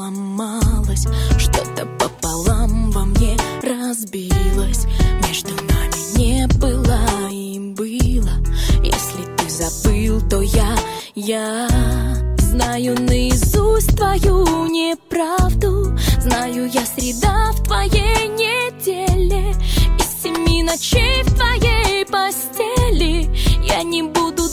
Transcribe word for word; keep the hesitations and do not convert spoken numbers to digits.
сломалось, что-то пополам во мне разбилось. Между нами не было и было. Если ты забыл, то я, я знаю наизусть твою неправду. Знаю я среда в твоей неделе, из семи ночей в твоей постели. Я не буду